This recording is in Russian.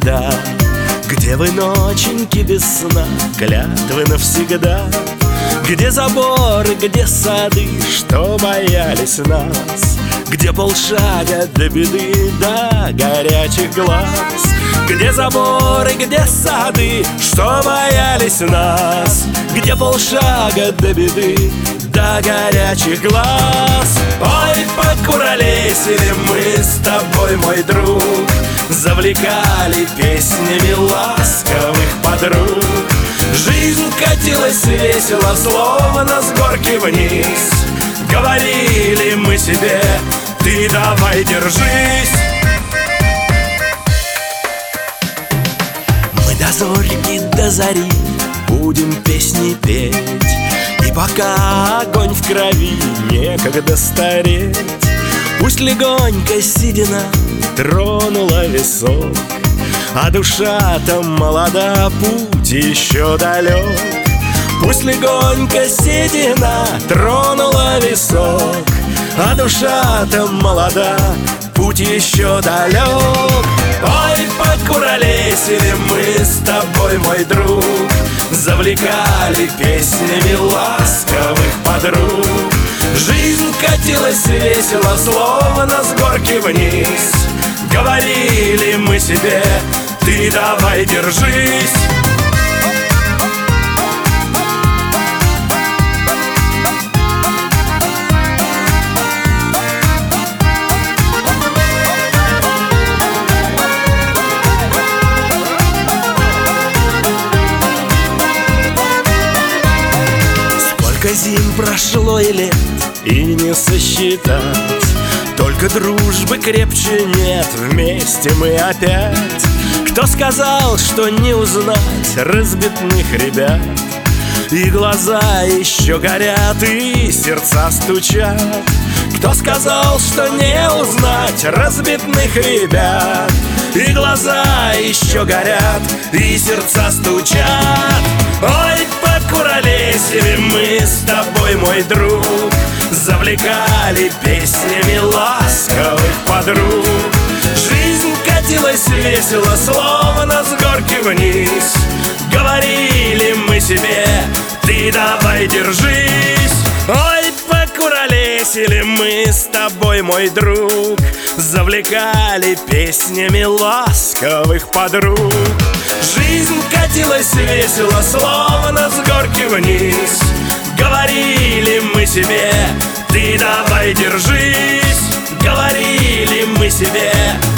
тогда, где вы ноченьки без сна, клятвы навсегда, где заборы, где сады, что боялись нас, где полшага до беды, до горячих глаз, где заборы, где сады, что боялись нас, где полшага до беды, до горячих глаз. Ой, покуролесили мы с тобой, мой друг, завлекали песнями ласковых подруг. Жизнь катилась весело, словно с горки вниз. Говорили мы себе: ты давай держись. Мы до зорьки, до зари будем песни петь, и пока огонь в крови, некогда стареть. Пусть легонько седина тронула висок, а душа-то молода, путь еще далек. Пусть легонько седина тронула висок, а душа-то молода, путь еще далек. Ой, покуролесили мы с тобой, мой друг, завлекали песнями ласковых подруг. Жизнь катилась весело, словно с горки вниз. Говорили мы себе: ты давай держись. Сколько зим прошло и лет, и не сосчитать. Только дружбы крепче нет, вместе мы опять. Кто сказал, что не узнать разбитных ребят? И глаза еще горят, и сердца стучат. Кто сказал, что не узнать разбитных ребят? И глаза еще горят, и сердца стучат. Ой, покуролесили мы с тобой, мой друг, завлекали песнями ласковых подруг. Жизнь катилась весело, словно с горки вниз. Говорили мы себе: ты давай держись. Ой, покуролесили мы с тобой, мой друг, завлекали песнями ласковых подруг. Жизнь катилась весело, словно с горки вниз. Говорили мы себе: ты давай держись. Говорили мы себе: